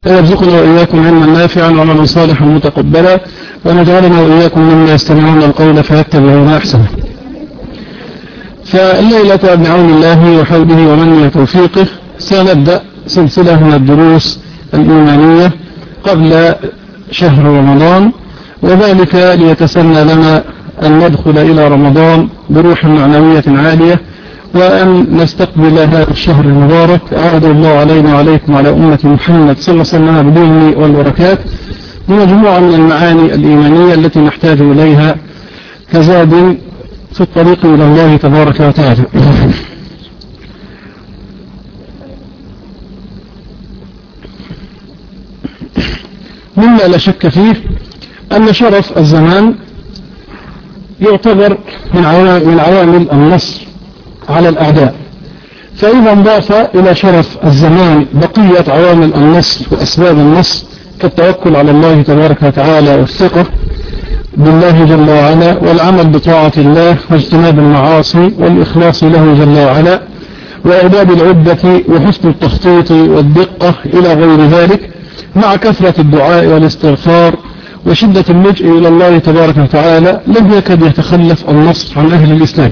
ويرزقنا وإياكم علما نافعا وعملا صالحا متقبلا، ونجعلنا وإياكم ممن يستمعون القول فيتبعون أحسنه. فالليلة بعون الله وحوله ومن توفيقه سنبدأ سلسلة من الدروس الإيمانية قبل شهر رمضان، وذلك ليتسنى لنا أن ندخل إلى رمضان بروح معنوية عالية، وأن نستقبل هذا الشهر المبارك أعاد الله علينا وعليكم وعلى أمة محمد صلى الله عليه وسلم باليمن والبركات بمجموعة من المعاني الإيمانية التي نحتاج إليها كزاد في الطريق إلى الله تبارك وتعالى. مما لا شك فيه أن شرف الزمان يعتبر من عوامل النصر على الأعداء، فإذا انضاف إلى شرف الزمان بقية عوامل النصر وأسباب النصر كالتوكل على الله تبارك وتعالى والثقة بالله جل وعلا والعمل بطاعة الله واجتناب المعاصي والإخلاص له جل وعلا وإعداد العدة وحسن التخطيط والدقة إلى غير ذلك، مع كثرة الدعاء والاستغفار وشدة اللجوء إلى الله تبارك وتعالى، لم يكد يتخلف النصر عن أهل الإسلام.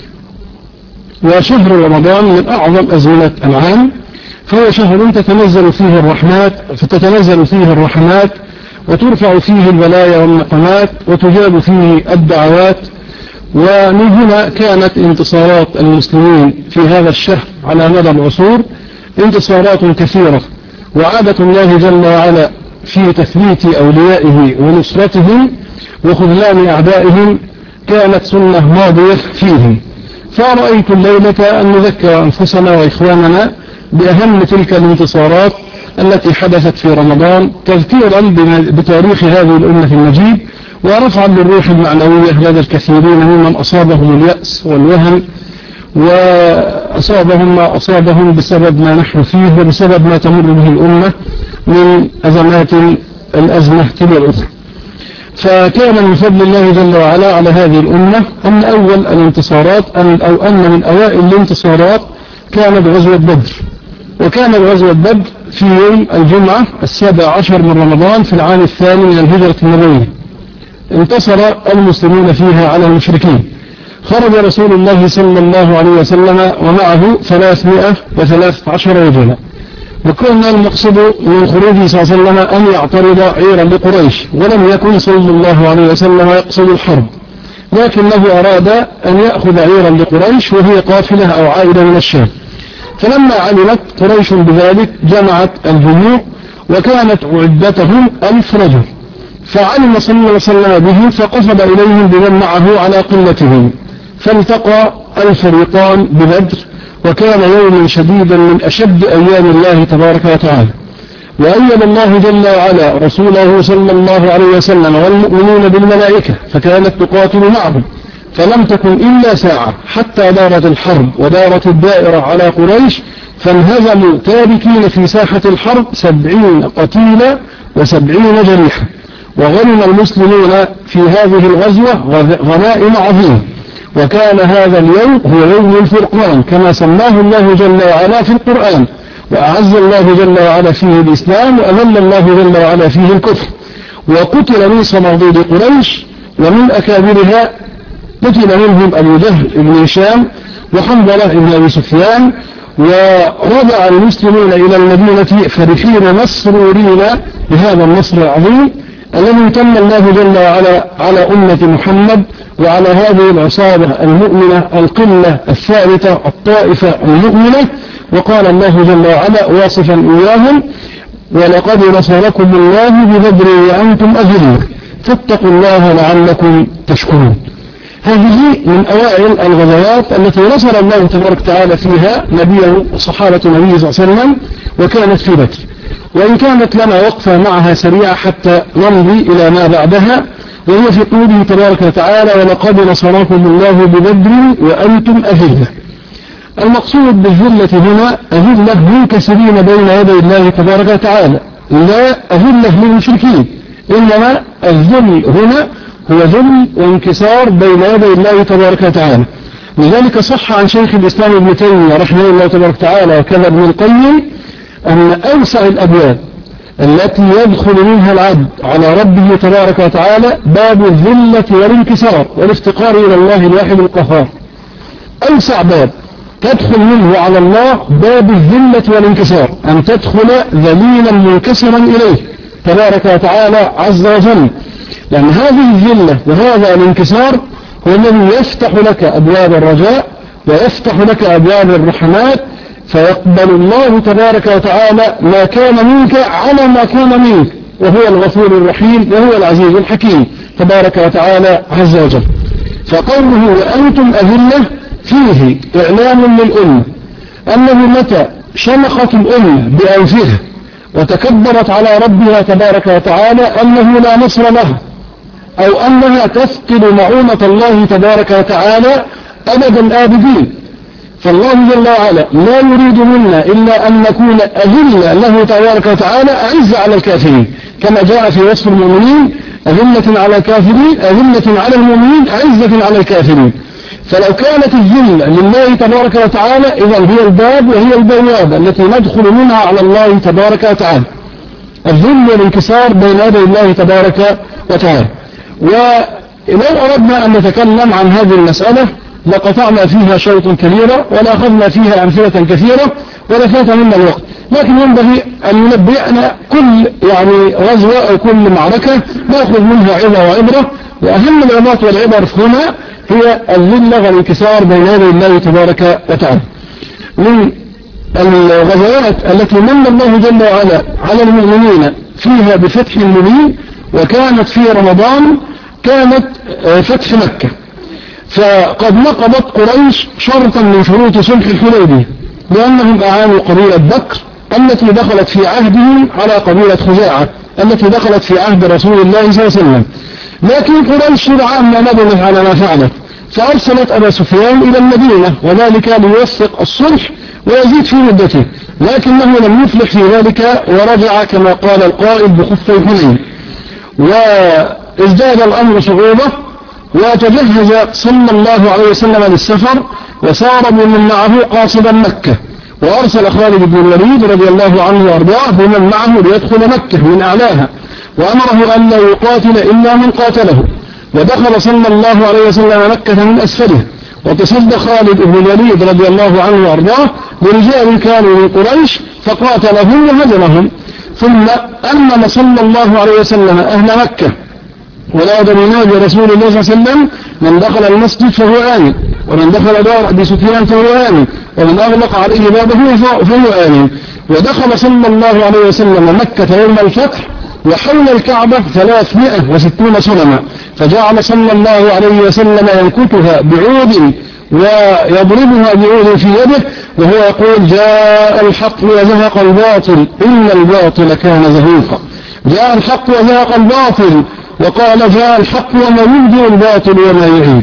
وشهر رمضان من أعظم أزمنة العام، فهو شهر تتنزل فيه الرحمات وترفع فيه البلايا والنقمات وتجاب فيه الدعوات. ومن هنا كانت انتصارات المسلمين في هذا الشهر على مدى العصور انتصارات كثيرة، وعادة الله جل وعلا في تثبيت أوليائه ونصرتهم وخذلان أعدائهم كانت سنة ماضية فيه. فرأيت الليلة أن نذكر أنفسنا وإخواننا بأهم تلك الانتصارات التي حدثت في رمضان، تذكيرا بتاريخ هذه الأمة المجيد، ورفعا للروح المعنوية لدى الكثيرين ممن أصابهم اليأس والوهن، وأصابهم ما أصابهم بسبب ما نحن فيه وبسبب ما تمر به الأمة من أزمات الأزمة تلو الأخرى. فكان من فضل الله جل وعلا على هذه الأمة أن أول الانتصارات أو أن من أوائل الانتصارات كانت غزوة بدر، وكانت غزوة بدر في يوم الجمعة 17 من رمضان في العام الثاني من الهجرة النبوية. انتصر المسلمون فيها على المشركين، خرج رسول الله صلى الله عليه وسلم ومعه 313 رجلا، وكان المقصد من خروجه صلى الله عليه وسلم أن يعترض عيرا لقريش، ولم يكن صلى الله عليه وسلم يقصد الحرب، لكنه أراد أن يأخذ عيرا لقريش وهي قافلة أو عائدة من الشام. فلما علمت قريش بذلك جمعت الجموع، وكانت عدتهم 1000 رجل، فعلم صلى الله عليه وسلم بهم فقصد إليهم بمن معه على قلتهم، فالتقى الفريقان ببدر، وكان يوم شديدا من أشد أيام الله تبارك وتعالى. وأيد الله جل وعلا رسوله صلى الله عليه وسلم والمؤمنون بالملائكة، فكانت تقاتل معهم، فلم تكن إلا ساعة حتى دارت الحرب ودارت الدائرة على قريش، فانهزموا تاركين في ساحة الحرب 70 قتيلا و70 جريحا، وغنم المسلمون في هذه الغزوة غنائم عظيمة. وكان هذا اليوم هو يوم الفرقان كما سماه الله جل وعلا في القرآن، وأعز الله جل وعلا فيه الإسلام وأذل الله جل وعلا فيه الكفر. وقتل من صناديد قريش ومن أكابرها قتل منهم أبو جهل بن هشام وحنظلة بن أبي سفيان، ورجع المسلمون إلى المدينة فرحين مسرورين بهذا النصر العظيم الذي تم الله جل وعلا على أمة محمد وعلى هذه العصابة المؤمنة القلة الثابتة الطائفة المؤمنة. وقال الله جل وعلا واصفا إياهم: ولقد نصركم الله ببدر وأنتم أذلة فاتقوا الله لعلكم تشكرون. هذه من أوائل الغزوات التي نصر الله تبارك وتعالى فيها نبيه وصحابة النبي صلى الله عليه وسلم، وكانت في بدر. وإن كانت لنا وقفة معها سريعة حتى نمضي إلى ما بعدها، وهي في قوله تبارك وتعالى: ولقد نصركم الله ببدر وأنتم أذلة. المقصود بالذلة هنا أذلة منكسرين بين يدي الله تبارك وتعالى، لا أذلة للمشركين، إنما الذل هنا هو ذل وانكسار بين يدي الله تبارك وتعالى. لذلك صح عن شيخ الإسلام ابن تيمية رحمه الله تبارك وتعالى وكذا ابن القيم أن أوسع الأبواب التي يدخل منها العبد على ربه تبارك وتعالى باب الذلة والانكسار والافتقار إلى الله الواحد القهار. أوسع باب تدخل منه على الله باب الذلة والانكسار، أن تدخل ذليلا منكسرا إليه تبارك وتعالى عز وجل، لأن هذه الذلة وهذا الانكسار هو الذي يفتح لك أبواب الرجاء ويفتح لك أبواب الرحمات، فيقبل الله تبارك وتعالى ما كان منك على ما كان منك، وهو الغفور الرحيم وهو العزيز الحكيم تبارك وتعالى عز وجل. فقوله وأنتم أذلة فيه إعلام للأمة أنه متى شمخت الأمة بأنفها وتكبرت على ربها تبارك وتعالى أنه لا نصر لها، أو أنها تفقد معونة الله تبارك وتعالى أبد الآبدين. فالله جل وعلا لا يريد منا إلا أن نكون أذلة له تبارك وتعالى أعز على الكافرين، كما جاء في وصف المؤمنين أذلة على الكافرين أذلة على المؤمنين أعزة على الكافرين. فلو كانت الذلة لله تبارك وتعالى إذا هي الباب وهي البوابة التي ندخل منها على الله تبارك وتعالى، الذل والانكسار بين يدي الله تبارك وتعالى. ولو أردنا أن نتكلم عن هذه المسألة لقطعنا فيها شوط كبيرة ولأخذنا فيها أمثلة كثيرة ولفات منا الوقت، لكن ينبغي أن ينبئنا كل غزوة أو كل معركة نأخذ منها عظة وعبرة، وأهم العظات والعبر هنا هي الذلة والانكسار بين يدي الله تبارك وتعالى. من الغزوات التي من الله جل وعلا على المؤمنين فيها بفتح مبين وكانت في رمضان كانت فتح مكة. فقد نقضت قريش شرطا من شروط صلح الحديبية لأنهم أعانوا قبيلة بكر التي دخلت في عهدهم على قبيلة خزاعة التي دخلت في عهد رسول الله صلى الله عليه وسلم. لكن قريش سرعان ما ندمت على ما فعلت، فأرسلت أبا سفيان إلى المدينة وذلك ليوثق الصلح ويزيد في مدته، لكنه لم يفلح في ذلك ورجع كما قال القائل بخفي حنين. وازداد الأمر صعوبة وتجهز صلى الله عليه وسلم للسفر وسار بمن معه قاصدا مكة، وأرسل خالد بن الوليد رضي الله عنه وأرضاه بمن معه ليدخل مكة من أعلاها، وأمره أن لا يقاتل إلا من قاتله، ودخل صلى الله عليه وسلم مكة من أسفله، وتصدى خالد بن الوليد رضي الله عنه وأرضاه برجال كانوا من قريش فقاتلهم وهزمهم، ثم أمن صلى الله عليه وسلم أهل مكة ونادى بنادي رسول الله صلى الله عليه وسلم من دخل المسجد فهو آمن، ومن دخل دار أبي سفيان فهو آمن، ومن أغلق عليه بابه فهو آمن. ودخل صلى الله عليه وسلم مكة يوم الفتح وحول الكعبة 360 صنما، فجعل صلى الله عليه وسلم ينكتها بعود ويضربها بعود في يده وهو يقول جاء الحق وزهق الباطل إن الباطل كان زهوقا. جاء الحق وزهق الباطل، وقال جاء الحق وما يبدئ الباطل وما يعيد.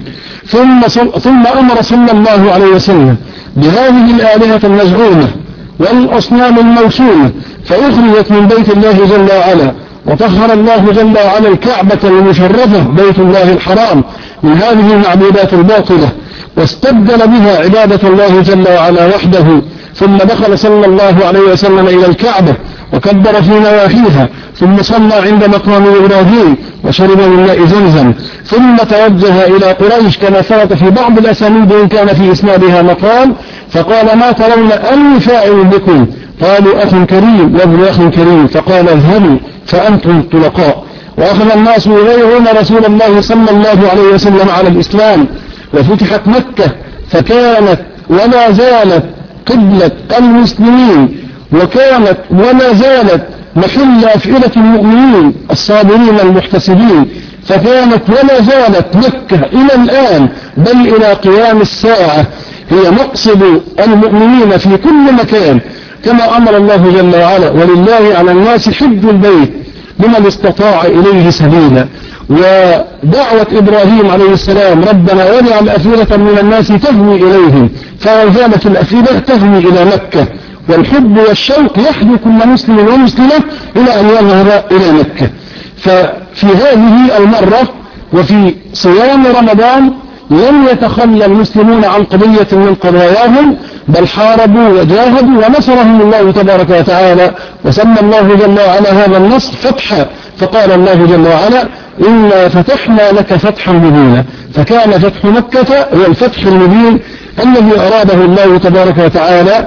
ثم أمر صلى الله عليه وسلم بهذه الآلهة المزعومة والأصنام الموسومة فأخرجت من بيت الله جل وعلا، وطهر الله جل وعلا الكعبة المشرفة بيت الله الحرام من هذه المعبودات الباطلة، واستبدل بها عبادة الله جل وعلا وحده. ثم دخل صلى الله عليه وسلم إلى الكعبة وكبر في نواحيها، ثم صلى عند مقام إبراهيم وشرب من ماء زمزم، ثم توجه إلى قريش كما ثبت في بعض الأسانيد إن كان في إسنادها مقال، فقال ما ترون أني فاعل بكم؟ قالوا أخ كريم وابن أخ كريم، فقال اذهبوا فأنتم طلقاء. وأخذ الناس يغيرون رسول الله صلى الله عليه وسلم على الإسلام، وفتحت مكة فكانت ولا زالت قبلة المسلمين، وكانت ولا زالت محل أفئدة المؤمنين الصابرين المحتسبين، فكانت ولا زالت مكة إلى الآن بل إلى قيام الساعة هي مقصد المؤمنين في كل مكان، كما أمر الله جل وعلا ولله على الناس حج البيت لمن استطاع إليه سبيلا. ودعوة إبراهيم عليه السلام ربنا واجعل أفئدة من الناس تهوي إليهم، فوزالت الأفئدة تهوي إلى مكة، والحب والشوق يحدو كل مسلم ومسلمة إلى أن يظهر إلى مكة. ففي هذه المرة وفي صيام رمضان لم يتخلى المسلمون عن قضية من قضاياهم، بل حاربوا وجاهدوا ونصرهم الله تبارك وتعالى، وسمى الله جل وعلا هذا النصر فتحا، فقال الله جل وعلا إنا فتحنا لك فتحا مبينا. فكان فتح مكة هو الفتح المبين الذي أراده الله تبارك وتعالى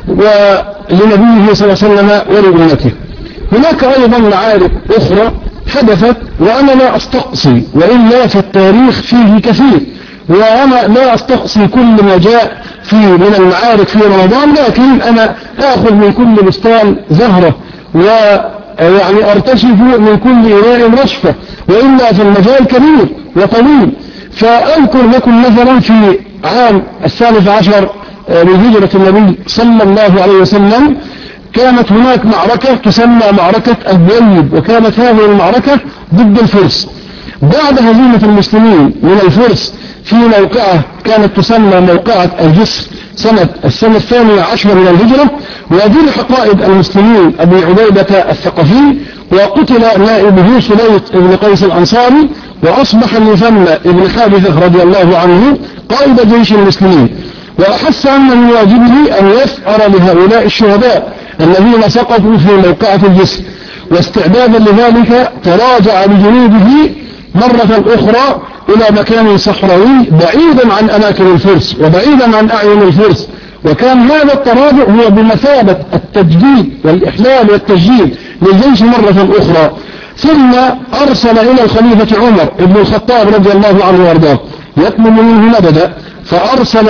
ولنبيه صلى الله عليه وسلم ولأمته. هناك أيضا معارك أخرى حدثت وأنا لا أستقصي، وإلا فالتاريخ فيه كثير، وأنا لا أستقصي كل ما جاء فيه من المعارك في رمضان، لكن أنا آخذ من كل بستان زهرة ويعني أرتشف من كل إناء رشفة، وإلا فالمجال كبير وطويل. فأذكر لكم مثلا في عام 13 من هجرة النبي صلى الله عليه وسلم كانت هناك معركة تسمى معركة البويب، وكانت هذه المعركة ضد الفرس بعد هزيمة المسلمين من الفرس في موقعة كانت تسمى موقعة الجسر السنة 12 من الهجرة. وجرح قائد المسلمين أبي عبيدة الثقفي، وقتل نائبه سليط بن قيس الأنصاري، وأصبح المثنى ابن حارثة رضي الله عنه قائد جيش المسلمين. وأحس أن من واجبه أن يثأر لهؤلاء الشهداء الذين سقطوا في موقعة الجسر، واستعدادا لذلك تراجع بجنوده مرة أخرى إلى مكان صحراوي بعيدا عن أماكن الفرس وبعيدا عن أعين الفرس. وكان هذا التراجع هو بمثابة التجديد والإحلال والتجديد للجيش مرة أخرى. ثم أرسل إلى الخليفة عمر بن الخطاب رضي الله عنه وارضاه يطلب منه مددا، فأرسل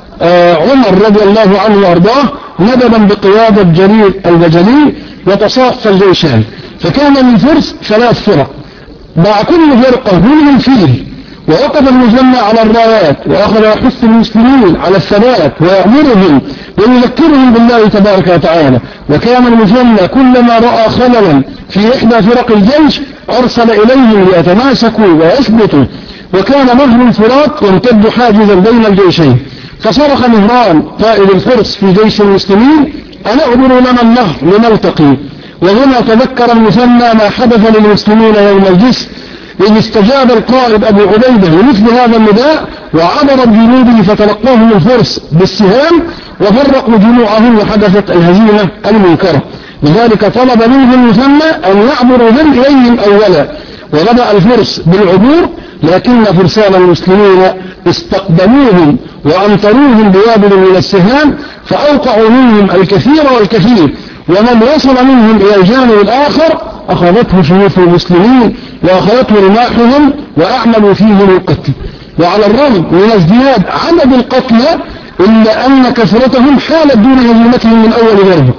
عمر رضي الله عنه وارضاه مددا بقيادة جرير البجلي، وتصافى الجيشان. فكان للفرس 3 فرق، مع كل فرقة منهم فيه، ووقف المثنى على الرايات وأخذ يحث المسلمين على الثبات ويأمرهم ويذكرهم بالله تبارك وتعالى. وكان المثنى كلما رأى خللا في إحدى فرق الجيش أرسل إليهم ليتماسكوا ويثبتوا، وكان نهر الفرات يمتد حاجزا بين الجيشين. فصرخ مهران قائد الفرس في جيش المسلمين أن اعبروا لنا النهر لنلتقي. وهنا تذكر المثنى ما حدث للمسلمين يوم الجسر، إذ استجاب القائد أبو عبيدة لمثل هذا النداء، وعبر بجنوده فتلقاهم الفرس بالسهام وفرقوا جموعهم، وحدثت الهزيمة المنكرة. لذلك طلب منهم المثنى أن يعبروا هم إليهم أولا، وبدأ الفرس بالعبور، لكن فرسان المسلمين استقدموهم وأمطروهم بوابل من السهام، فأوقعوا منهم الكثير والكثير، ومن وصل منهم إلى الجانب الآخر أخذته سيوف المسلمين وأخذته رماحهم وأعملوا فيهم القتل. وعلى الرغم من ازدياد عدد القتلى إلا أن كثرتهم حالت دون هزيمتهم من أول ضربة.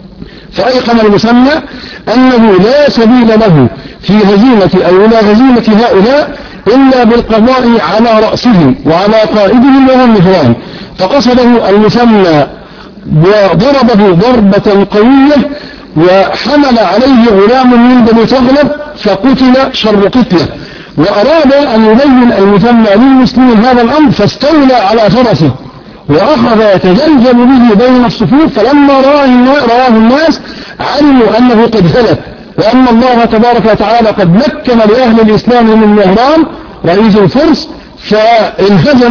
فأيقن المثنى أنه لا سبيل له في هزيمة أو إلى هزيمة هؤلاء إلا بالقضاء على رأسهم وعلى قائدهم وهم مهران. فقصده المثنى وضربه ضربة قوية، وحمل عليه غلام من بني تغلب فقتل شر قتله. وأراد أن يبين المثنى للمسلمين هذا الأمر، فاستولى على فرسه وأخذ يتجلجل به بين الصفوف. فلما رآه الناس علموا أنه قد هلك، وأن الله تبارك وتعالى قد مكن لأهل الإسلام من مهران رئيس الفرس. فانهزم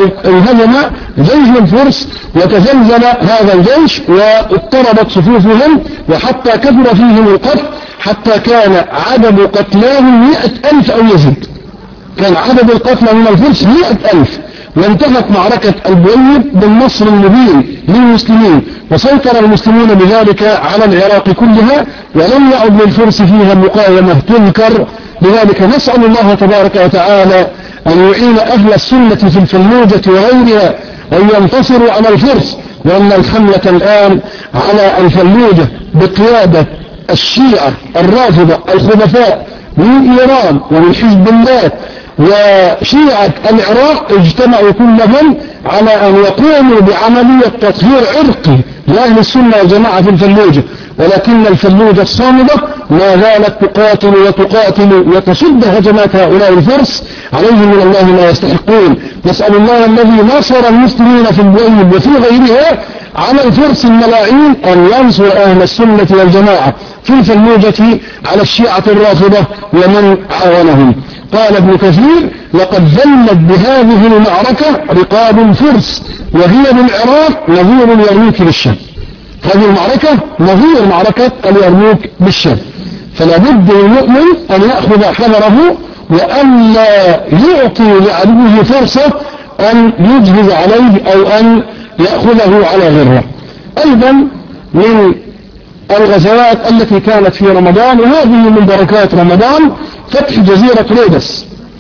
جيش الفرس وتزلزل هذا الجيش واضطربت صفوفهم، وحتى كثر فيهم القتل، حتى كان عدد قتلاهم 100,000 أو يزيد. كان عدد القتلى من الفرس 100,000. وانتهت معركة البويب بالنصر المبين للمسلمين، وسيطر المسلمون بذلك على العراق كلها، ولم يعد للفرس فيها مقاومة تذكر. لذلك نسأل الله تبارك وتعالى أن يعين أهل السنة في الفلوجة وغيرها أن ينتصروا على الفرس، وأن الحملة الآن على الفلوجة بقيادة الشيعة الرافضة الخبثاء من إيران ومن حزب الله وشيعة العراق اجتمعوا كلهم على أن يقوموا بعملية تطهير عرقي لأهل السنة والجماعة في الفلوجة. ولكن الفلوجة الصامدة ما زالت تقاتل وتصد هجمات هؤلاء الفرس، عليهم من الله ما يستحقون. نسأل الله الذي نصر المسلمين في البويب وفي غيرها على الفرس الملاعين أن ينصر أهل السنة والجماعة في الفلوجة على الشيعة الرافضة ومن عاونهم. قال ابن كثير لقد ذلت بهذه المعركة رقاب الفرس وهي بالعراق نظير اليرموك بالشام. هذه المعركة نظير معركة اليرموك بالشام. فلا بد للمؤمن أن يأخذ حذره وأن لا يعطي لعدوه فرصة أن يجهز عليه أو أن يأخذه على غره. أيضا من الغزوات التي كانت في رمضان، وهذه من بركات رمضان، فتح جزيرة رودس.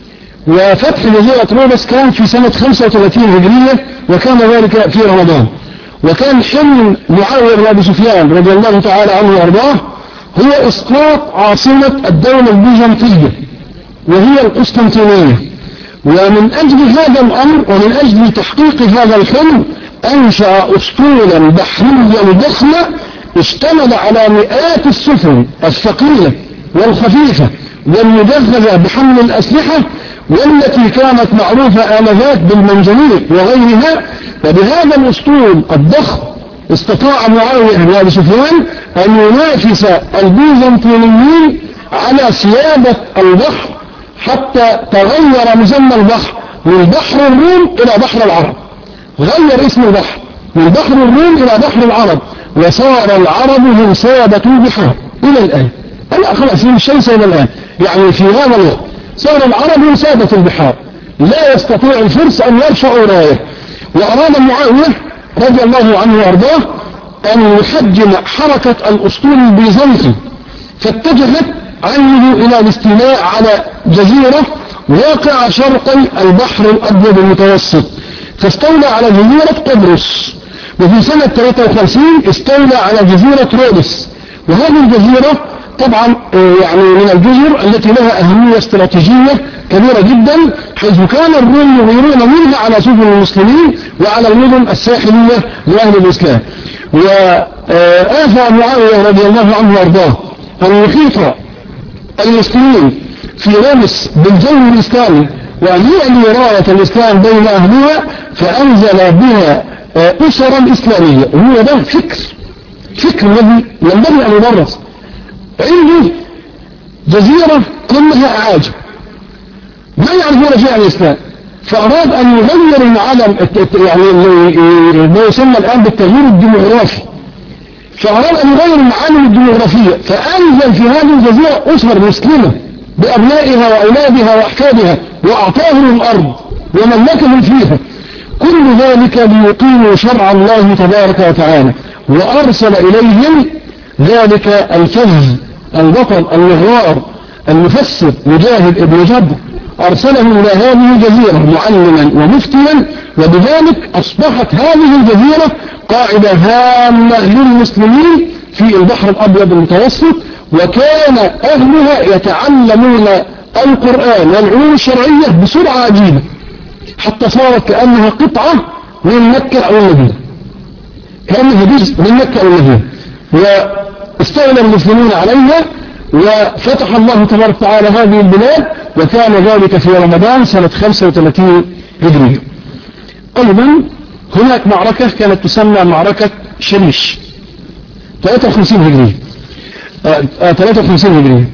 وفتح جزيرة رودس كان في سنة 35 هجرية، وكان ذلك في رمضان. وكان حلم معاوية بن أبي سفيان رضي الله تعالى عنه وأرضاه هو إسقاط عاصمة الدولة البيزنطية وهي القسطنطينية. ومن أجل هذا الأمر ومن أجل تحقيق هذا الحلم أنشأ أسطولا بحريا ضخمة اشتمل على مئات السفن الثقيلة والخفيفة والمجهزة بحمل الأسلحة، والتي كانت معروفة آنذاك بالمنجنيق وغيرها. وبهذا الأسطول الضخم استطاع معاوية بن أبي سفيان أن ينافس البيزنطيين على سيادة البحر، حتى تغير مسمى البحر من بحر الروم إلى بحر العرب. غير اسم البحر من بحر الروم إلى بحر العرب، وصار العرب هم سادة البحار إلى الآن. لا خلاص الشيء إلى الآن، يعني في هذا الوقت صار العرب هم سادة البحار، لا يستطيع الفرس أن يرفعوا رايه. وأراد معاوية رضي الله عنه وأرضاه أن يحجم حركة الأسطول البيزنطي، فاتجهت عينه إلى الاستيلاء على جزيرة واقعة شرقي البحر الأبيض المتوسط، فاستولى على جزيرة قبرص. وفي سنة 53 استولى على جزيرة رودس. وهذه الجزيرة طبعا يعني من الجزر التي لها أهمية استراتيجية كبيرة جدا، حيث كان الروم يغيرون منها على سفن المسلمين وعلى المدن الساحلية لأهل الإسلام. وآثى معاوية رضي الله عنه وأرضاه أن يحيط المسلمين في رودس بالجو الإسلامي وأن يعلي راية الإسلام بين أهلها، فأنزل بها أسرا إسلامية. وهو ده فكر الذي ينبغي أن يدرس. عنده جزيرة كلها أعاجم ما يعرفون فيها الإسلام، فأراد أن يغير العالم، يعني ما يسمى الآن بالتغيير الديموغرافي، فأراد أن يغير المعالم الديموغرافية، فأنزل في هذه الجزيرة أسر مسلمة بأبنائها وأولادها وأحفادها، وأعطاهم الأرض وملكهم فيها، كل ذلك ليقيموا شرع الله تبارك وتعالى. وأرسل إليهم ذلك الفذ البطل النغار المفسر مجاهد ابن جبر، أرسله إلى هذه الجزيرة معلما ومفتيا، وبذلك أصبحت هذه الجزيرة قاعدة هامة للمسلمين في البحر الأبيض المتوسط. وكان أهلها يتعلمون القرآن والعلوم الشرعية بسرعة عجيبة، حتى صارت كأنها قطعة من مكة أو المدينة، كأنها جزء من مكة أو المدينة. واستولى المسلمون عليها وفتح الله تبارك وتعالى هذه البلاد، وكان ذلك في رمضان سنة 35 هجرية. أيضا هناك معركة كانت تسمى معركة شريش 53 هجرية. 53 هجرية.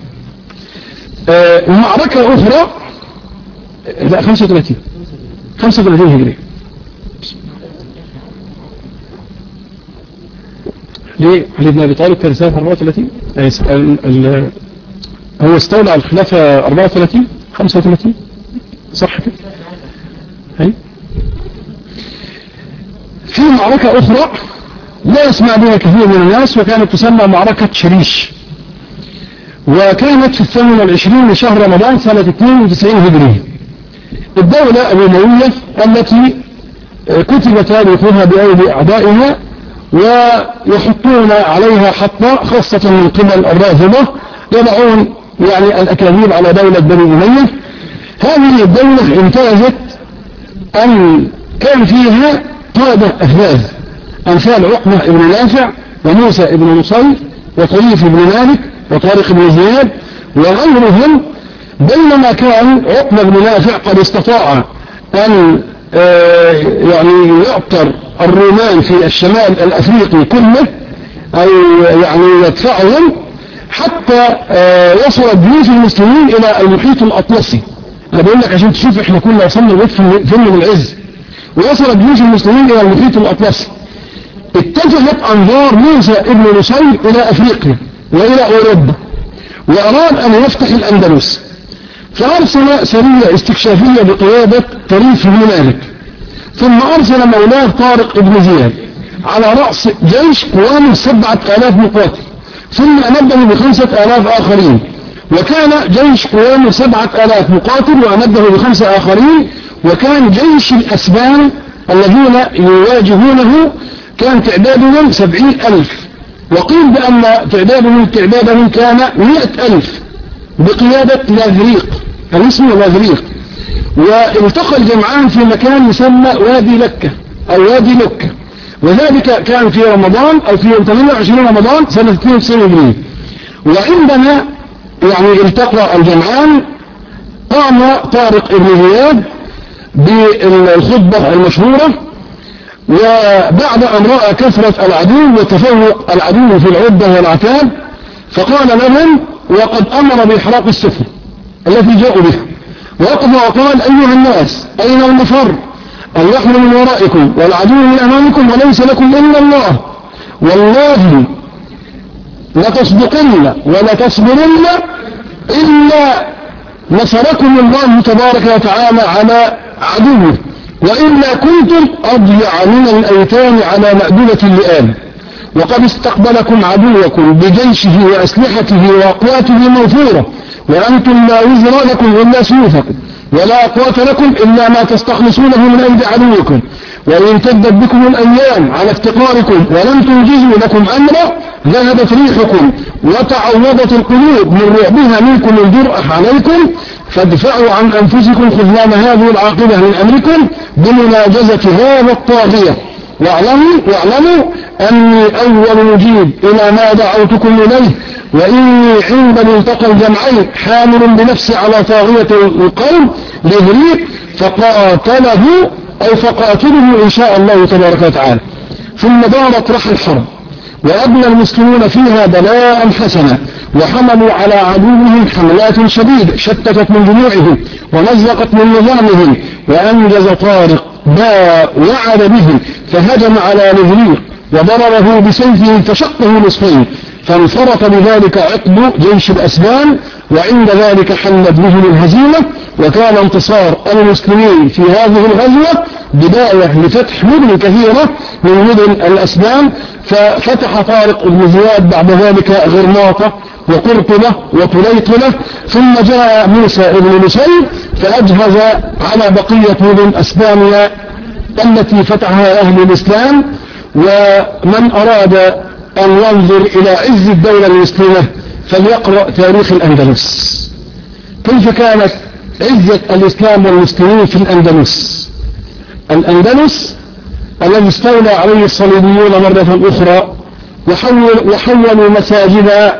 معركة أخرى لا 35 هجرية. ليه؟ علي بن أبي طالب كان سنة 34. هو استولى على الخلافة 34 35 صح كده؟ هاي في معركة أخرى لا يسمع بها كثير من الناس، وكانت تسمى معركة شريش، وكانت في 28 من شهر رمضان سنة 92 هجرية. الدولة الأموية التي كتب تاريخها بأيدي أعدائها ويحطون عليها حطة، خاصة من قبل الرافضة يضعون يعني الأكاذيب على دولة بني أمية. هذه الدولة امتازت أن كان فيها قادة أفذاذ أمثال عقبة بن نافع وموسى بن نصير وطريف بن مالك وطارق بن زياد وغيرهم. بينما كان عقبة بن نافع قد استطاع أن يعني يعطر الرومان في الشمال الأفريقي كله، أو يعني يدفعهم حتى وصلت جيوش المسلمين إلى المحيط الأطلسي أنا بقول لك عشان تشوف إحنا كنا وصلنا لغاية فين من العز. ووصلت جيوش المسلمين إلى المحيط الأطلسي. اتجهت أنظار موسى ابن نصير إلى أفريقيا وإلى أوروبا، وأراد أن يفتح الأندلس، فأرسل سرية استكشافية بقيادة طريف بن مالك، ثم أرسل مولاه طارق بن زياد على رأس جيش قوام 7000 مقاتل، ثم أمده ب5000 آخرين، وكان جيش قوام 7000 مقاتل وأمده ب5 آخرين، وكان جيش الأسبان الذين يواجهونه كان تعدادهم 70,000، وقيل بأن تعدادهم كان 100,000 بقيادة لاذريق، اسمه لاذريق. والتقى الجمعان في مكان يسمى وادي لكة أو وادي لكة، وذلك كان في رمضان أو في يوم 28 رمضان سنة 92 هجرية. وعندما التقى الجمعان قام طارق بن زياد بالخطبة المشهورة، وبعد أن رأى كثرة العدو وتفوق العدو في العدة والعتاد فقال لهم وقد أمر بإحراق السفن التي جاءوا بها، وقف وقال أيها الناس أين المفر؟ النحن من ورائكم والعدو من أمامكم وليس لكم إلا الله، والله لتصدقن ولتصبرن إلا نصركم الله تبارك وتعالى على عدوه، وإلا كنتم أضيع من الأيتام على مأدبة اللئام، وقد استقبلكم عدوكم بجيشه وأسلحته وأقواته موفورة، وأنتم لا وزر لكم إلا سيوفكم، ولا قوة لكم إلا ما تستخلصونه من أيدي عدوكم، وإن امتدت بكم الأيام على افتقاركم ولم تنجزوا لكم أمرا ذهبت ريحكم وتعوضت القلوب من رعبها منكم الجرأة عليكم، فادفعوا عن أنفسكم خذلان هذه العاقبة من أمركم بمناجزة هذا الطاغية، واعلموا أني أول مجيب إلى ما دعوتكم إليه، وإني عند ملتقى الجمعين حامل بنفسي على طاغية القوم لذريق فقاتله إن شاء الله تبارك وتعالى. ثم دارت رحى الحرب، وأبنى المسلمون فيها بلاء حسنا، وحملوا على عدوهم حملات شديدة شتتت من جموعهم ومزقت من نظامهم، وأنجز طارق ما وعد به فهجم على لذريق وضربه بسيفه فشقه نصفين، فانفرط بذلك عقب جيش الأسبان، وعند ذلك حلت بهم الهزيمة، وكان انتصار المسلمين في هذه الغزوة بداية لفتح مدن كثيرة من مدن الأسبان، ففتح طارق بن زياد بعد ذلك غرناطة وقرطبة وطليطلة، ثم جاء موسى بن نصير فأجهز على بقية مدن أسبانيا التي فتحها أهل الإسلام. ومن أراد أن ينظر إلى عز الدولة المسلمة فليقرأ تاريخ الأندلس، كيف كانت عزة الإسلام والمسلمين في الأندلس. الأندلس الذي استولى عليه الصليبيون مرة أخرى وحولوا مساجد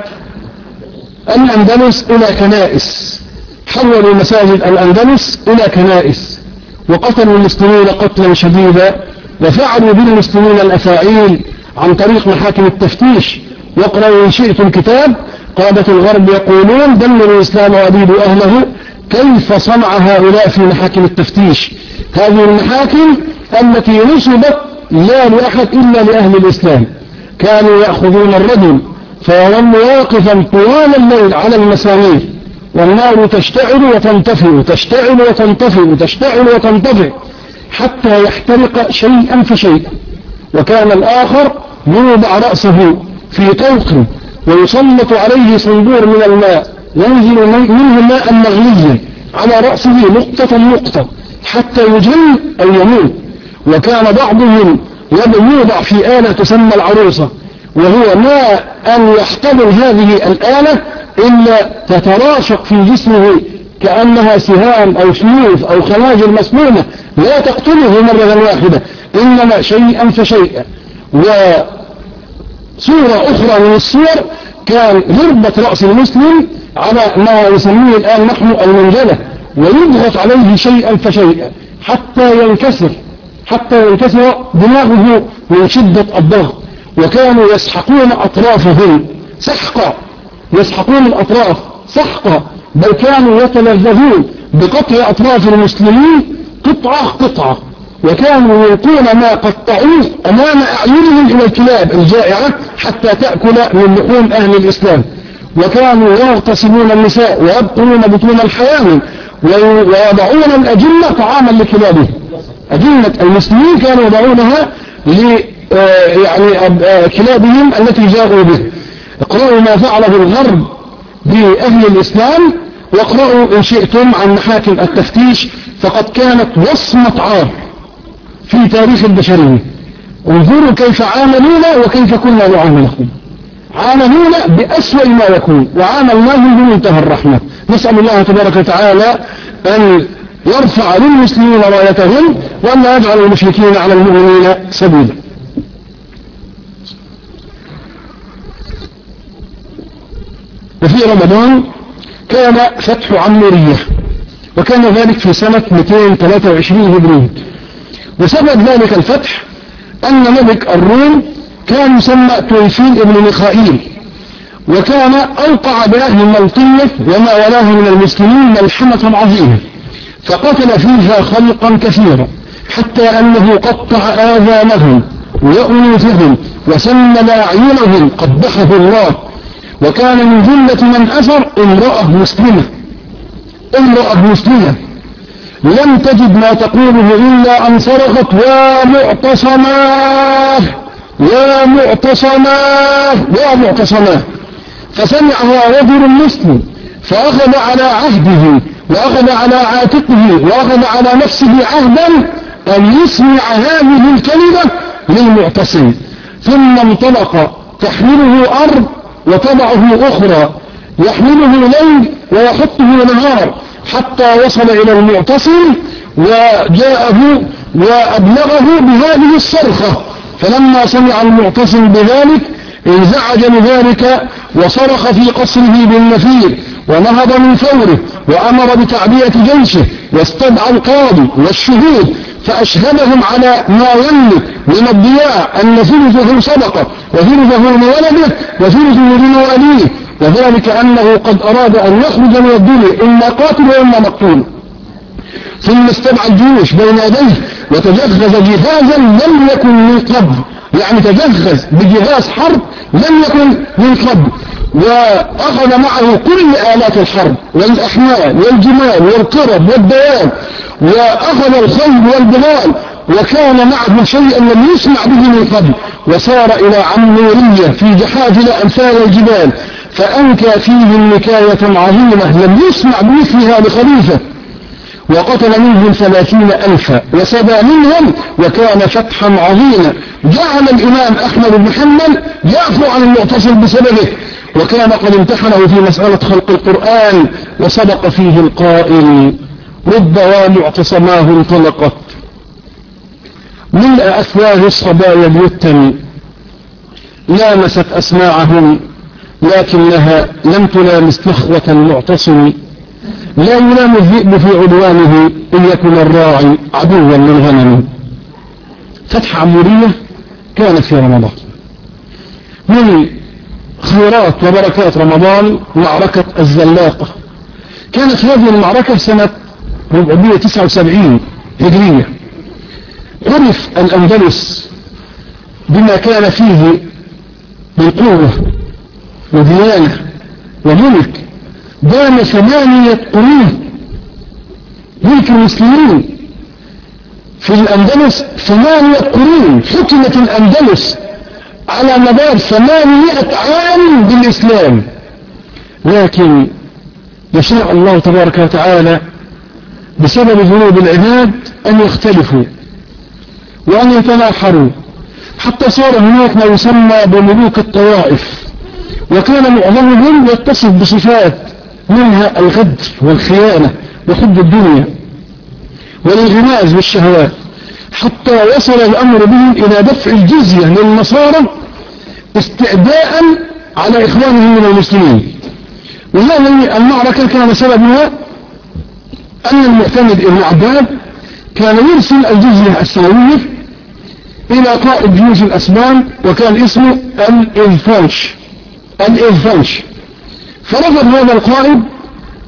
الأندلس إلى كنائس، حولوا مساجد الأندلس إلى كنائس، وقتلوا المسلمين قتلا شديدا، وفعلوا بالمسلمين الأفاعيل عن طريق محاكم التفتيش. واقرأوا إن شئتم كتاب قادة الغرب يقولون دمروا الإسلام وأبيدوا أهله، كيف صنع هؤلاء في محاكم التفتيش. هذه المحاكم التي نصبت لا لأحد إلا لأهل الإسلام، كانوا يأخذون الرجل فيظل واقفا طوال الليل على المسامير، والنار تشتعل وتنطفئ تشتعل وتنطفئ تشتعل وتنطفئ حتى يحترق شيئا فشيئا، وكان الآخر يوضع رأسه في طوق ويسلط عليه صندور من الماء ينزل منه ماء مغليا على رأسه نقطة حتى يجل أو يموت. وكان بعضهم يوضع في آلة تسمى العروسة، وهو ما أن يحتمل هذه الآلة إلا تتراشق في جسمه كأنها سهام أو سيوف أو خناجر مسمومة لا تقتله مرة واحدة، إنما شيئا فشيئا. وصورة أخرى من الصور كان ضربة رأس المسلم على ما يسميه الآن نحن المنجلة، ويضغط عليه شيئا فشيئا حتى ينكسر دماغه من شدة الضغط. وكانوا يسحقون أطرافهم سحقا، يسحقون الأطراف سحقا، بل كانوا يتلذذون بقطع أطراف المسلمين قطعة قطعة، وكانوا يلقون ما قطعوه أمام أعينهم إلى الكلاب الجائعة حتى تأكل من لحوم أهل الإسلام. وكانوا يغتصبون النساء ويبطلون بطون الحيوان ويضعون الأجنة طعاما لكلابهم. أجنة المسلمين كانوا يضعونها يعني كلابهم التي جاءوا به. اقرأوا ما فعله الغرب بأهل الإسلام، واقرأوا إن شئتم عن محاكم التفتيش، فقد كانت وصمة عار في تاريخ البشرية. انظروا كيف عاملونا وكيف كنا نعاملهم. عاملونا بأسوأ ما يكون، وعاملناهم بمنتهى الرحمة. نسأل الله تبارك وتعالى أن يرفع للمسلمين رايتهم، وأن لا يجعل المشركين على المؤمنين سبيلا. وفي رمضان كان فتح عمورية، وكان ذلك في سنة 223 هجرية. وسبب ذلك الفتح أن ملك الروم كان يسمى تويفين ابن ميخائيل، وكان أوقع بأهل ملطية وما ولاه من المسلمين ملحمة عظيمة، فقتل فيها خلقا كثيرا، حتى أنه قطع آذانهم وأنوفهم وسمل أعينهم قبحه الله. وكان من جملة من أثر امرأة مسلمة لم تجد ما تقوله إلا أن صرخت: يا معتصماه يا معتصماه يا معتصماه. فسمعها رجل مسلم، فأخذ على عهده وأخذ على عاتقه وأخذ على نفسه عهدا أن يسمع هذه الكلمة للمعتصم، ثم انطلق تحمله أرض وتضعه أخرى، يحمله ليل ويحطه نهار، حتى وصل إلى المعتصم وجاءه وأبلغه بهذه الصرخة. فلما سمع المعتصم بذلك انزعج لذلك وصرخ في قصره بالنفير، ونهض من فوره وأمر بتعبئة جيشه، واستدعى القاضي والشهود فأشهدهم على ما يملك من الضياع أن ثلثه صدقة وثلثه لولده وثلثه لمواليه، وذلك أنه قد أراد أن يخرج من الدنيا إما قاتل وإما مقتول. ثم استدعى الجيوش بين يديه وتجهز جهازا لم يكن من قبل، يعني تجهز بجهاز حرب لم يكن من قبل، وأخذ معه كل آلات الحرب والأحمال والجمال والقرب والديان، وأخذ الخيل والبغال، وكان معه شيئا لم يسمع به من قبل، وسار إلى عمورية في جحافل أمثال الجبال، فأنكى فيهم نكاية عظيمة لم يسمع بمثلها لخليفة، وقتل منهم 30,000 وسبى منهم، وكان فتحا عظيما. جعل الإمام أحمد بن حنبل يعفو عن المعتصم بسببه، وكان قد امتحنه في مسألة خلق القرآن، وصدق فيه القائل: رب ومعتصماه انطلقت ملء أفواه الصبايا اليتم، لامست أسماعهم لكنها لم تلامس نخوة المعتصم، لا يلام الذئب في عدوانه إن يكن الراعي عدوا للغنم. فتح عمورية كانت في رمضان. من خيرات وبركات رمضان معركة الزلاقة. كانت هذه المعركة سنة 479 هجرية. عرف الأندلس بما كان فيه من قوة وديانة وملك دام 8 قرون. ملك المسلمين في الأندلس 8 قرون، حكمت الأندلس على مدار 800 عام بالإسلام. لكن يشاء الله تبارك وتعالى بسبب ذنوب العباد أن يختلفوا وأن يتناحروا، حتى صار هناك ما يسمى بملوك الطوائف، وكان معظمهم يتصف بصفات منها الغدر والخيانة وحب الدنيا والانغماس بالشهوات، حتى وصل الأمر بهم إلى دفع الجزية للنصارى استعداء على إخوانهم من المسلمين. وهذه المعركة كان سببها أن المعتمد ابن عباد كان يرسل الجزية السنوية إلى قائد جيوش الأسبان، وكان اسمه الإذفانش. فرفض هذا القائد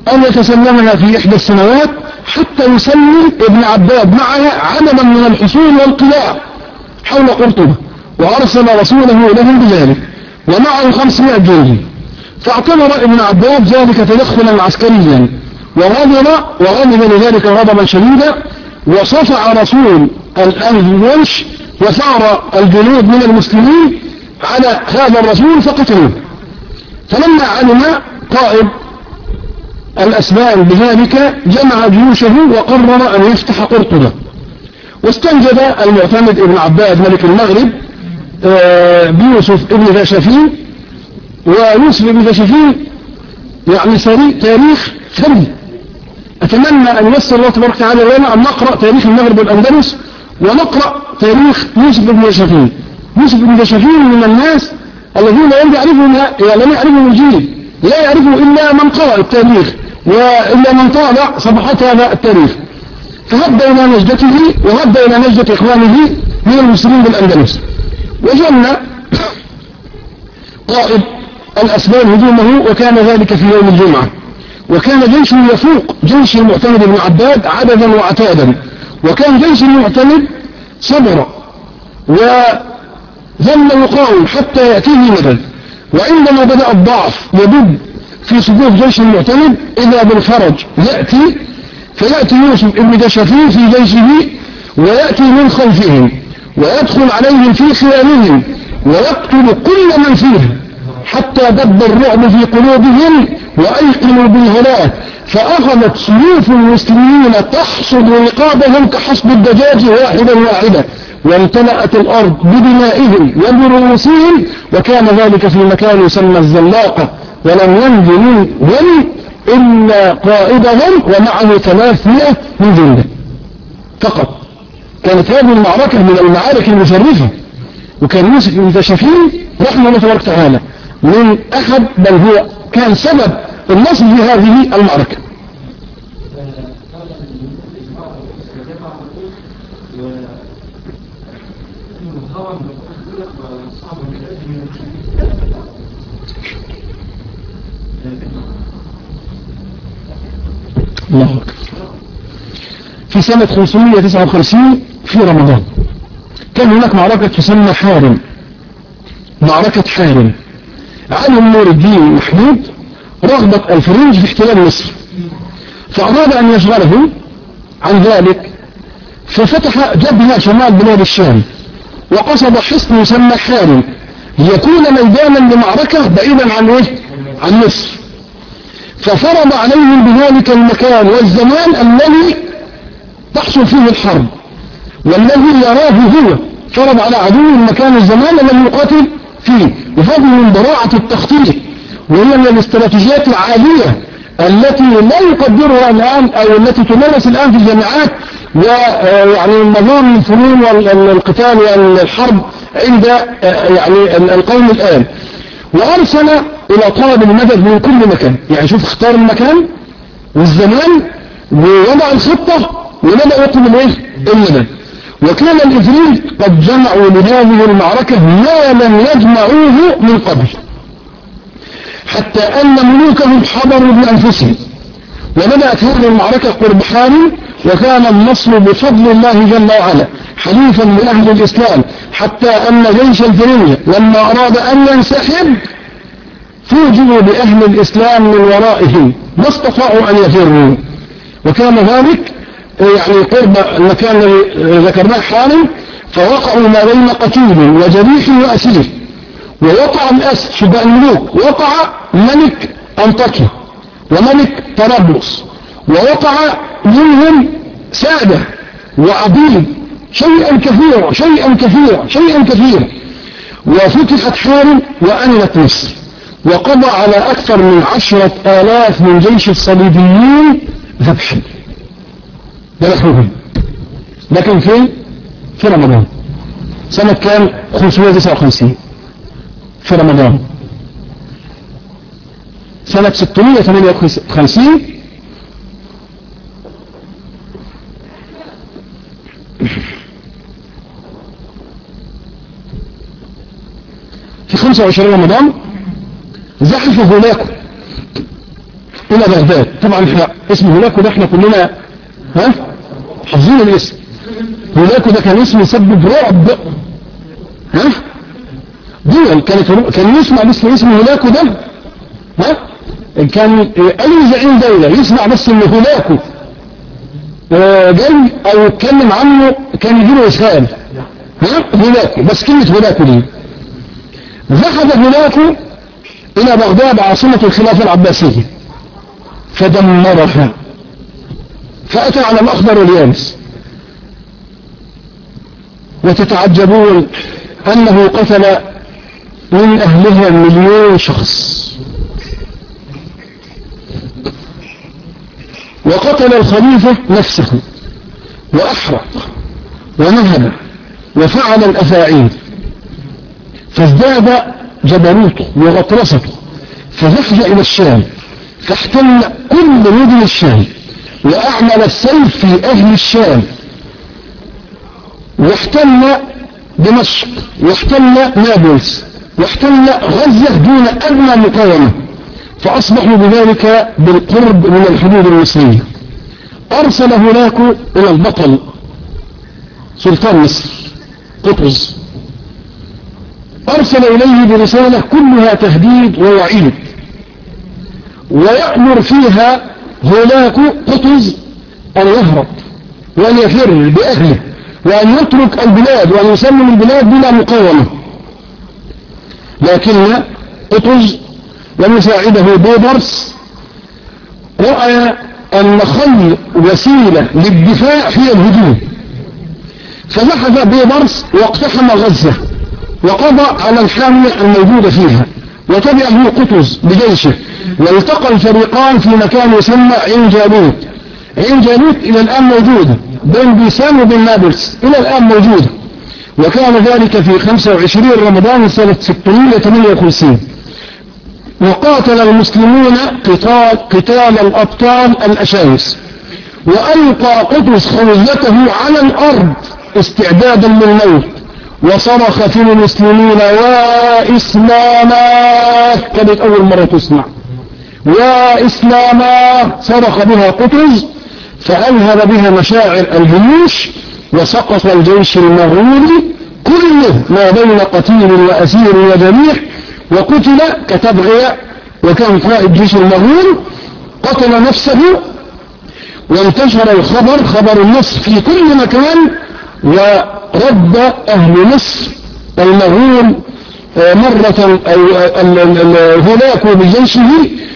أن يتسلمها في إحدى السنوات حتى يسلم ابن عباد معها عددا من الحصول والقلاع حول قرطبة، وأرسل رسوله لهم بذلك ومعه 500 جندي. فاعتبر ابن عباد ذلك تدخلا عسكريا وغضب لذلك غضبا شديدا، وصفع رسول الجيش وثار الجنود من المسلمين على هذا الرسول فقتلوه. فلما علم قائد الأسبان بذلك جمع جيوشه وقرر أن يفتح قرطبة، واستنجد المعتمد ابن عباد ملك المغرب بيوسف ابن ذاشفين. ويوسف ابن ذاشفين يعني تاريخ ثري. أتمنى أن ييسر الله تبارك وتعالى لنا أن نقرأ تاريخ المغرب والأندلس ونقرأ تاريخ يوسف ابن ذاشفين. يوسف ابن ذاشفين من الناس الذين لم يعرفهم الجيل، لا يعرفه إلا من قرأ التاريخ وإلا من طالع صفحات هذا التاريخ. فهب إلى نجدته وهب إلى نجدة إخوانه من المسلمين بالأندلس، وجن قائد الأسبان هجومه، وكان ذلك في يوم الجمعة. وكان جيشه يفوق جيش المعتمد بن عباد عددا وعتادا، وكان جيش المعتمد صبر وظل يقاوم حتى يأتيه مدد. وعندما بدأ الضعف يدب في صدور جيش المعتمد إذا بالفرج يأتي، فيأتي يوسف ابن ذاشفين في جيشه ويأتي من خلفهم ويدخل عليهم في خيامهم ويقتل كل من فيهم حتى دب الرعب في قلوبهم وأيقنوا بالهلاك، فأخذت سيوف المسلمين تحصد رقابهم كحصد الدجاج واحدا وامتلأت الأرض بدمائهم وبرؤوسهم. وكان ذلك في مكان يسمى الزلاقة، ولم ينج منهم إلا قائدهم ومعه 300 من جنده فقط. كانت هذه المعركة من المعارك المشرفة، وكان يوسف بن ذاشفين رحمه الله تبارك وتعالى من أحد بل هو كان سبب النصر في هذه المعركة. الله أكبر. في سنة 559 في رمضان كان هناك معركة تسمى حارم، معركة حارم. علم نور الدين محمود رغبة الفرنج في احتلال مصر، فأراد أن يشغله عن ذلك، ففتح جبهة شمال بلاد الشام وقصد حصن يسمى حارم ليكون ميدانا لمعركة بعيدا عن مصر. ففرض عليهم بذلك المكان والزمان الذي تحصل فيه الحرب والذي يراه هو، فرض على عدو المكان والزمان الذي يقاتل فيه. وهذه من براعة التخطيط، وهي من الاستراتيجيات العالية التي لا يقدرها الآن أو التي تمارس الآن في الجامعات ويعني نظام الفنون والقتال والحرب عند يعني القوم الآن. وأرسل إلى طلب المدد من كل مكان، يعني شوف اختار المكان والزمان ووضع الخطة وبدأ يطلب المدد. وكان الإفريق قد جمعوا لهذه المعركة ما لم يجمعوه من قبل، حتى أن ملوكهم حضروا بأنفسهم. وبدأت هذه المعركة قرب حارم، وكان النصر بفضل الله جل وعلا حليفا لأهل الإسلام، حتى أن جيش الفرنجة لما أراد أن ينسحب فوجئوا بأهل الإسلام من ورائهم ما استطاعوا أن يفروا. وكان ذلك يعني قرب المكان الذي ذكرناه حارم، فوقعوا ما بين قتيل وجريح وأسير. ووقع الأسد شبه الملوك، وقع ملك أنطاكيا وملك طرابلس، ووقع منهم سادة وعبيد شيئا كثيرا. وفتحت حارم وأنت مصر، وقضى على أكثر من 10,000 من جيش الصليبيين ذبحا. ذبحوهم. لكن في رمضان سنة كان 559 في رمضان. سنة 658 في 25 رمضان زحف هولاكو إلى بغداد. طبعا احنا اسم هولاكو ده احنا كلنا حافظين الاسم. هولاكو ده كان اسم يسبب رعب. دول كان يسمع اسم هولاكو ده كان أي زعيم دولة يسمع بس إن هولاكو جاي أو يتكلم عنه كان يجيله إسهال. هولاكو بس كلمة هولاكو دي. ذهب هولاكو إلى بغداد عاصمة الخلافة العباسية فدمرها، فأتى على الأخضر واليابس، وتتعجبون أنه قتل من أهلها 1,000,000 شخص، وقتل الخليفة نفسه وأحرق ونهب وفعل الأفاعيل، فازداد جبروته وغطرسته، فزحز إلى الشام فاحتل كل مدن الشام وأعمل السيف في أهل الشام، واحتل دمشق واحتل نابلس واحتل غزة دون أدنى مقاومة، فأصبحوا بذلك بالقرب من الحدود المصرية. أرسل هولاكو إلى البطل سلطان مصر قطز، أرسل إليه برسالة كلها تهديد ووعيد، ويأمر فيها هولاكو قطز أن يهرب وأن يفر بأهله وأن يترك البلاد وأن يسلم البلاد بلا مقاومة. لكن قطز ومساعده بيبرس رأى أن خير وسيلة للدفاع هي الهجوم، فبحث بيبرس واقتحم غزة وقضى على الحامية الموجودة فيها، وتبعه قطز بجيشه، والتقى الفريقان في مكان يسمى عين جالوت. عين جالوت إلى الآن موجودة بين بيسان وبين نابلس، إلى الآن موجودة، وكان ذلك في 25 رمضان سنة 658. وقاتل المسلمون قتال الأبطال الأشاوس، وألقى قطز خوذته على الأرض استعدادا للموت، وصرخ في المسلمين وإسلاما، كانت أول مرة تسمع وإسلاما، صرخ بها قطز فألهب بها مشاعر الجيوش، وسقط الجيش المغولي كله ما بين قتيل وأسير وجريح، وقتل كتبغية، وكان قائد جيش المغول قتل نفسه، وانتشر الخبر خبر النصر في كل مكان، ورد أهل مصر المغول مرة هولاكو بجيشه،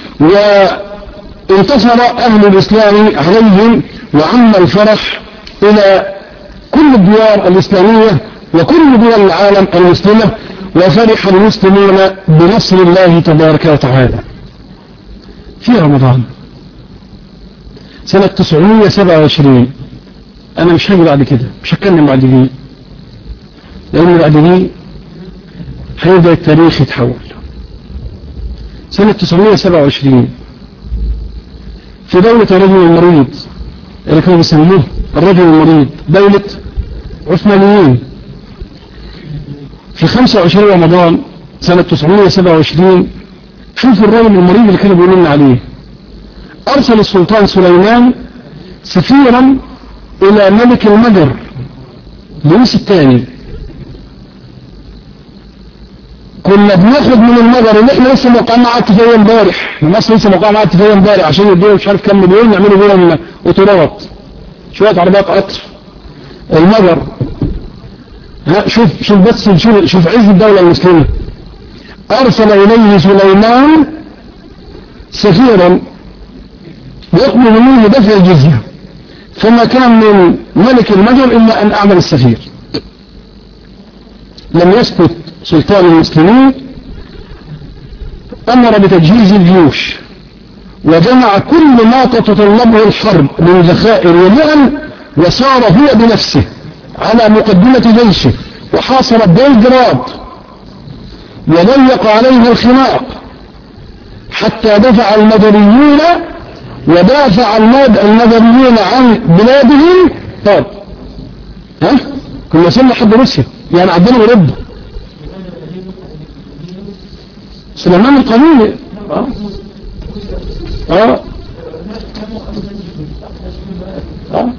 وانتصر أهل الإسلام عليهم، وعم الفرح إلى كل الديار الإسلامية وكل دول العالم المسلمة، وفرح المسلمون بنصر الله تبارك وتعالى. في رمضان سنة 927، أنا مش هاجي بعد كده، مش هتكلم بعد دي، لأن بعد دي هيبدأ التاريخ يتحول. سنة 927 في دولة الرجل المريض اللي كانوا بيسموه الرجل المريض، دولة عثمانيين، في 25 رمضان سنة 927. شوفوا الرجل المريض اللي كانوا بيقولون عليه. أرسل السلطان سليمان سفيرا إلى ملك المجر لويس الثاني. كنا بناخد من المجر اللي احنا لسه موقعنا على اتفاقية امبارح، مصر لسه موقعنا على اتفاقية امبارح عشان يدوا مش عارف كم مليون يعملوا بيهم قطارات، شوية عربيات قطر. المجر شوف بس شوف عز الدولة المسلمة. أرسل إليه سليمان سفيرا يطلب منه دفع الجزية، فما كان من ملك المجر إلا أن أعمل السفير. لم يسكت سلطان المسلمين، أمر بتجهيز الجيوش، وجمع كل ما تتطلبه الحرب من ذخائر ومؤن، وسار هو بنفسه على مقدمة جيشه، وحاصر بلغراد وضيق عليه الخناق، حتى دفع المدنيون ودافع المدنيون عن بلادهم. طب كنا وصلنا لحد روسيا، يعني عندنا اوروبا. سليمان القانوني اه اه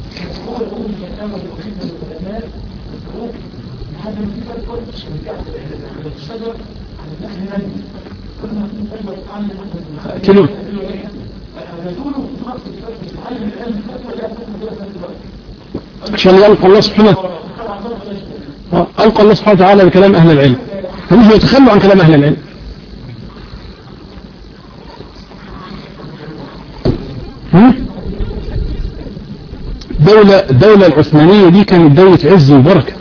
كيلو عشان يلقى الله سبحانه ألقى الله سبحانه وتعالى بكلام أهل العلم، هم يتخلوا عن كلام أهل العلم. الدولة العثمانية دي كانت دولة عز وبركة.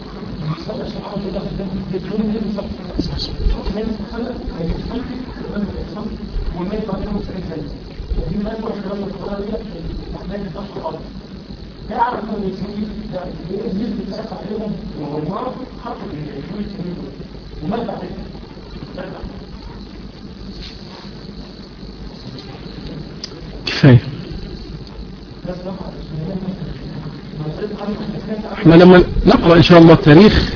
كفاية. احنا لما نقرأ ان شاء الله التاريخ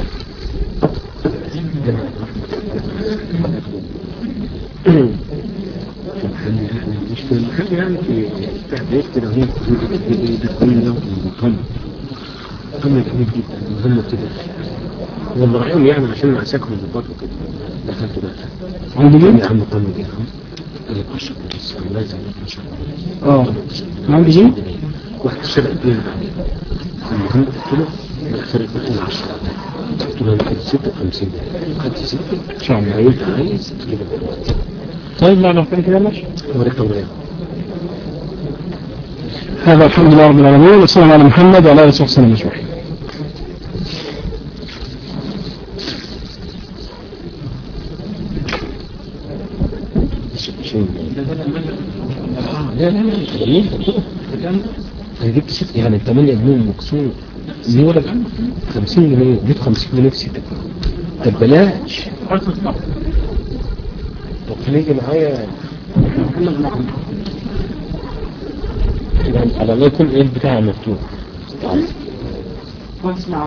والله رأيهم يعني عشان معساكم الضباط وكده دخلت بقى عندي مين؟ يا عم طلب يا عم اللي بشر بس الله يسلمك ان شاء الله. عندي مين؟ واحد الشرق اثنين المهم قلت له فرق بين 10 قلت له انا كنت 56 خدت 6 ان شاء الله. انت عايز كده دلوقتي. طيب لا لو كان كده ماشي. وريك الله. هذا الحمد لله رب العالمين والسلام على محمد وعلى اله وصحبه وسلم اجمعين. لا ليه؟ انا جبت 6 يعني 8 جنيه مقسوم ليه ولا 50 جنيه جبت 50 جنيه في 6. طب بلاش. طب خليجي معايا يعني على الله يكون ايه البتاع مفتوح. واسمع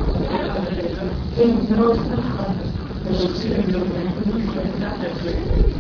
الشخصية